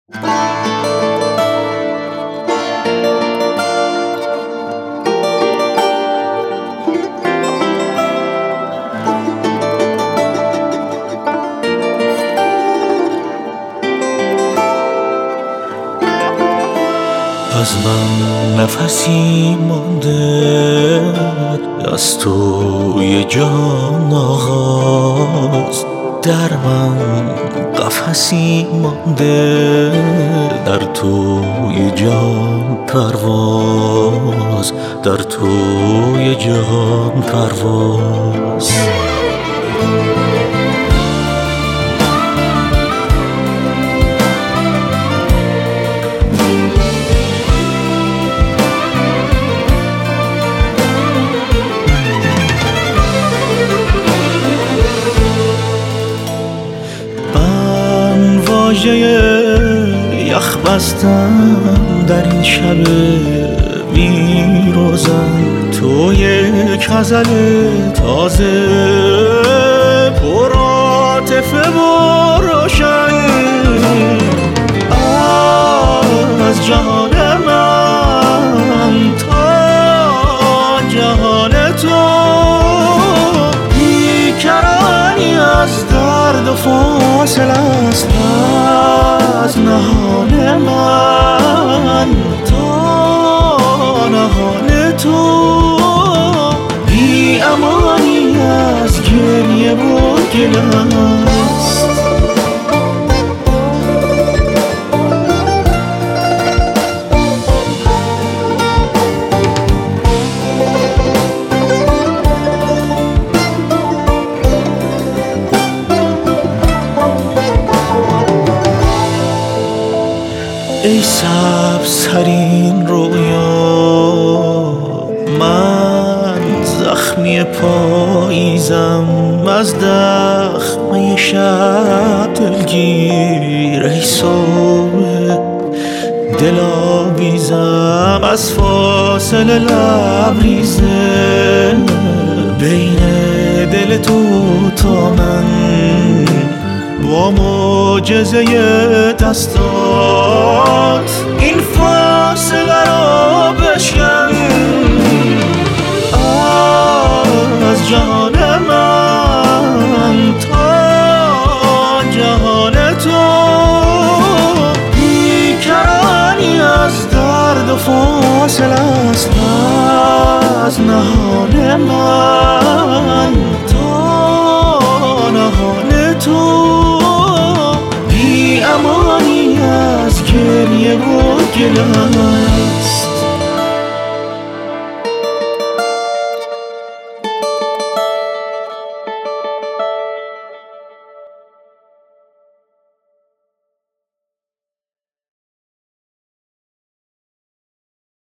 از من نفسی مانده از توی جان آغاز، در من قفسی مانده در توی جان پرواز، در توی جان پرواز. واژه یخ بستم در این شب بیروزن، تو یک غزل تازه پر عاطفه و روشن. از جهان من تا جهان تو بیکرانی از درد و فاصله است. از نهان من تا نهان تو بی امانی از گریه و گله است. ای سبزترین رویا، من زخمی پاییزم از دخمه شب دلگیر. ای صبح دل آویزم از فاصله لبریزه بین دل تو تا من، با معجزه دستات این فاصله را بشکن. از جهان من تا جهان تو بیکرانی از درد و فاصله است. از نهان من تا نهان تو امانی از گریه و گله است.